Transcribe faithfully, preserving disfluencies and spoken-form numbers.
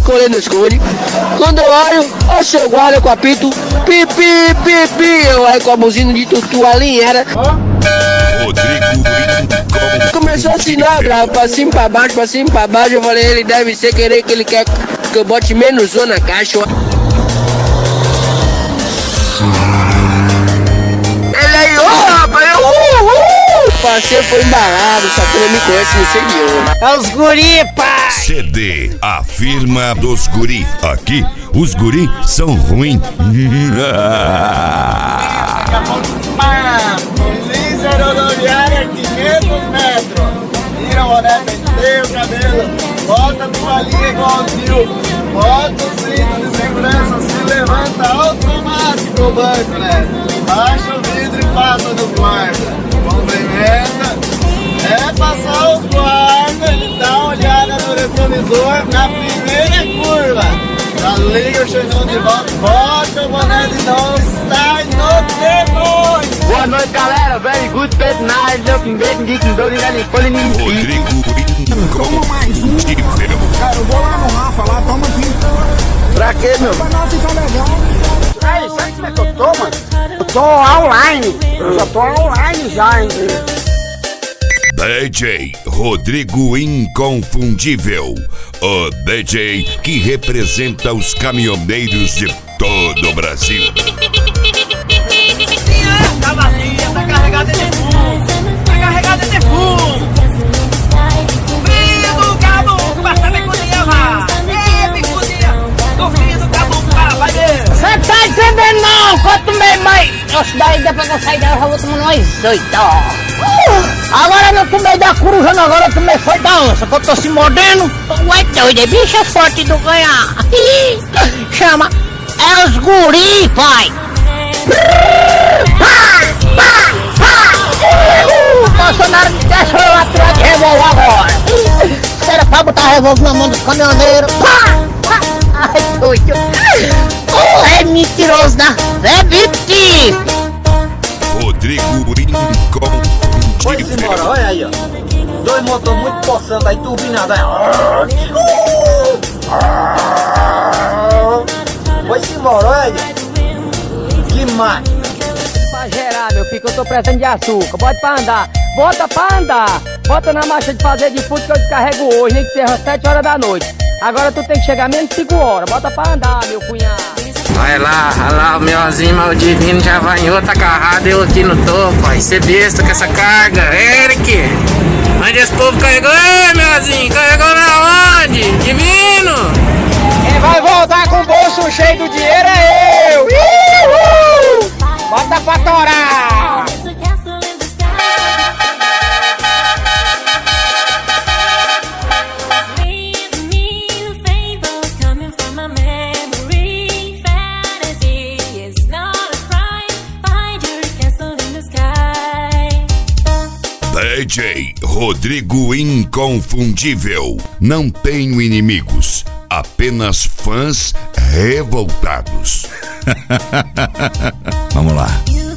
colei nos cones. Quando eu olho, o seu guarda com apito, pi, pi, pi, pi. Eu aí com a buzina de tutu ali, era. Rodrigo Começou a assinar, pra cima, pra baixo, pra cima, pra baixo. Eu falei, ele deve ser querer que ele quer que eu bote menos som na caixa. Ele aí, ô oh, rapaz, eu, uh, uh. O parceiro foi embalado, só que não me conhece, não sei de onde. É os guri, pai! C D, a firma dos guri. Aqui, os guri são ruins. Polícia rodoviária, quinhentos metros. Tira o boné, penteia o cabelo. Bota a toalhinha igualzinho. Bota o cinto de segurança, se levanta automático o banco, né? Baixa o vidro e passa no guarda. Cumprimenta. É passar os guardas, dá uma olhada no retrovisor na primeira curva. Já liga o xandão de volta, bota o boné de novo, sai no demônio. Boa noite, galera. Very good, bad night. Looking good, geeking, building, and pulling in. Rodrigo Toma mais um. Cara, eu vou lá no Rafa, lá, toma aqui. Pra quê, meu? Pra não ficar legal. Aí, sabe como é que eu tô, mano? Eu tô online. Eu já tô online já, hein? D J Rodrigo Inconfundível, o D J que representa os caminhoneiros de todo o Brasil. Tá vazia, tá carregada de fumo, tá carregada de fumo. Filho do caboclo, basta me cozinhar, vá. Ei, me cozinha, do filho do caboclo, vá, vai ver. Você tá entendendo não? Quanto meio, mãe? Nossa, daí depois que eu sair dela, eu já vou tomar nós dois, ó. Agora não tomei da coruja, não, agora eu tomei foi da onça, que eu tô se mordendo. Ué, doido, é bicho forte do ganhar. Chama, é os guri, pai. O Bolsonaro me deixou eu atrás de revólver agora. Era pra botar revólver na mão dos caminhoneiros. Ai, doido. É mentiroso, né? É mentira. Rodrigo Inconfundível. Foi-se embora, olha aí, ó. Dois motores muito possantes aí, turbinado aí. Foi-se embora, olha aí. Que máquina. Pra gerar, meu filho, que eu tô precisando de açúcar. Bota pra andar, bota pra andar. Bota na marcha de fazer de fundo que eu descarrego hoje, nem que seja às sete horas da noite. Agora tu tem que chegar menos de cinco horas. Bota pra andar, meu cunhado. Vai lá, olha lá, o meu azinho mal divino já vai em outra carrada, eu aqui no topo. Aí cê besta com essa carga, Eric. Onde esse povo carregou? Ei, meu azinho, carregou na onde? Divino. Quem vai voltar com o bolso cheio do dinheiro é eu. Uhul! Bota pra torar. D J Rodrigo Inconfundível. Não tenho inimigos, apenas fãs revoltados. Vamos lá.